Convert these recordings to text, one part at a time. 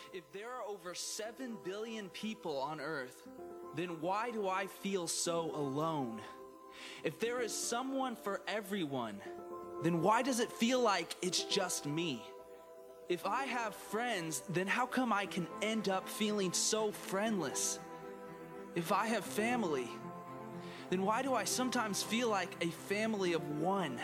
If there are over 7 billion people on earth, then why do I feel so alone? If there is someone for everyone, then why does it feel like it's just me? If I have friends, then how come I can end up feeling so friendless? If I have family, then why do I sometimes feel like a family of one?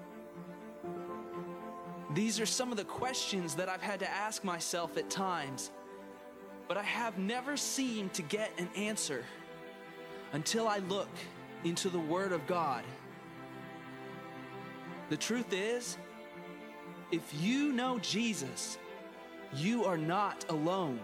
These are some of the questions that I've had to ask myself at times, but I have never seemed to get an answer until I look into the Word of God. The truth is, if you know Jesus, you are not alone.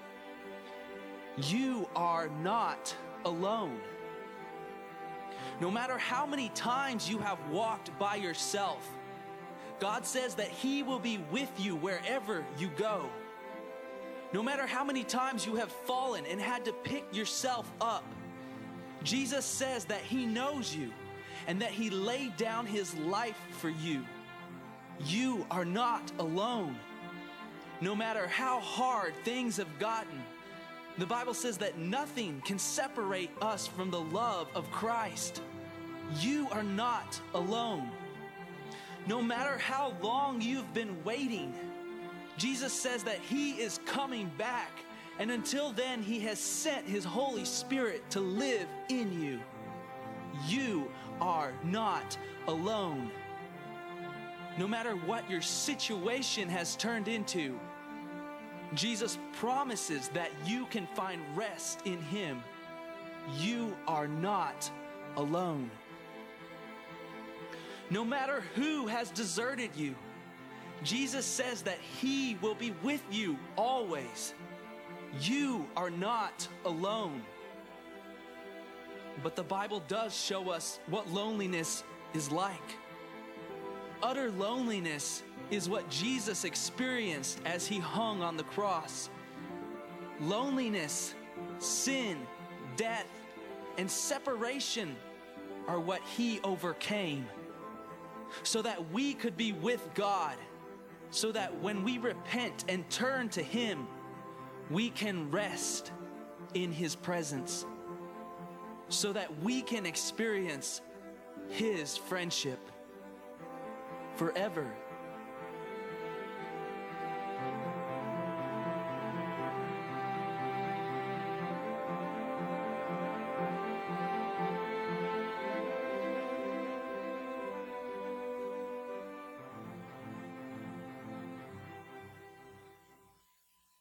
You are not alone. No matter how many times you have walked by yourself, God says that He will be with you wherever you go. No matter how many times you have fallen and had to pick yourself up, Jesus says that He knows you and that He laid down His life for you. You are not alone. No matter how hard things have gotten, the Bible says that nothing can separate us from the love of Christ. You are not alone. No matter how long you've been waiting, Jesus says that He is coming back, and until then, He has sent His Holy Spirit to live in you. You are not alone. No matter what your situation has turned into, Jesus promises that you can find rest in Him. You are not alone. No matter who has deserted you, Jesus says that He will be with you always. You are not alone. But the Bible does show us what loneliness is like. Utter loneliness is what Jesus experienced as He hung on the cross. Loneliness, sin, death, and separation are what He overcame, so that we could be with God, so that when we repent and turn to Him, we can rest in His presence, so that we can experience His friendship forever